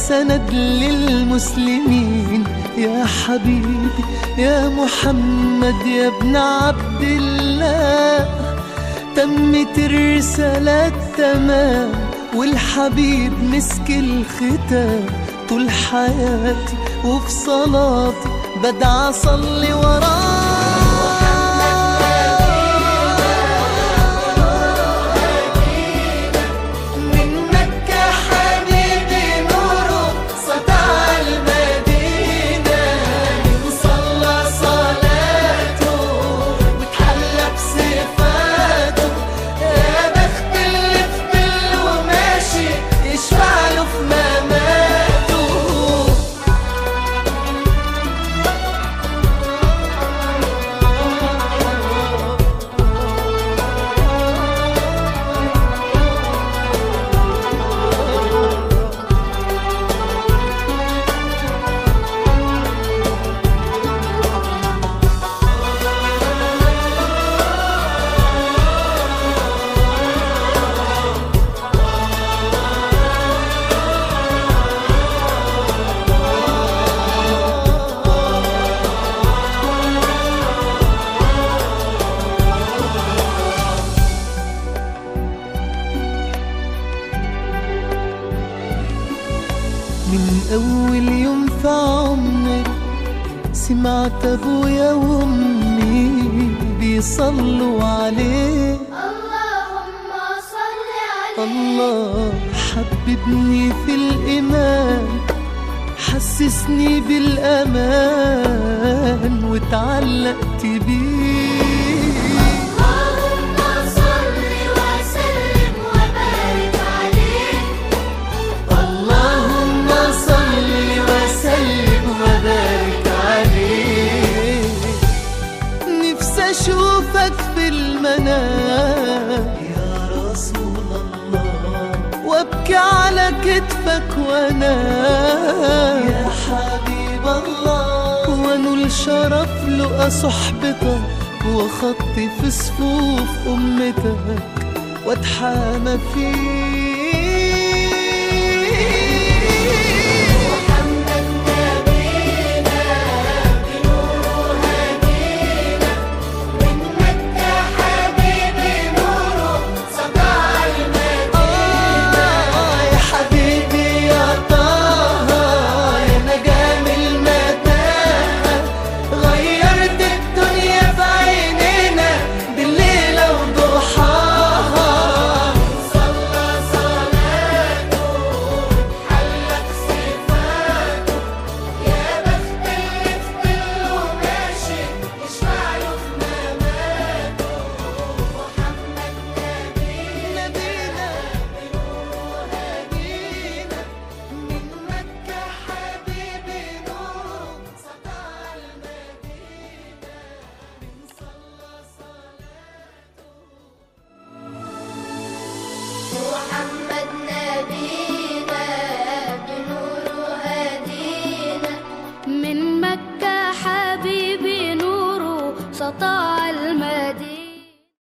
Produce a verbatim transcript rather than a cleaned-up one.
سند للمسلمين. يا حبيبي يا محمد يا ابن عبد الله، تمت الرسالة تمام والحبيب مسك الختام. طول حياتي وفي صلاتي بدعى أصلي وراه. من أول يوم في عمري سمعت أبويا وأمي بيصلوا عليه. اللهم صل عليه. الله حببني في الإيمان، حسسني بالأمان واتعلقت بيه. أشوفك في المنام يا رسول الله، وابكي على كتفك وانام يا حبيب الله، وانول شرف لقى صحبتك وخطي في صفوف أمتك واتحامى فيك. محمد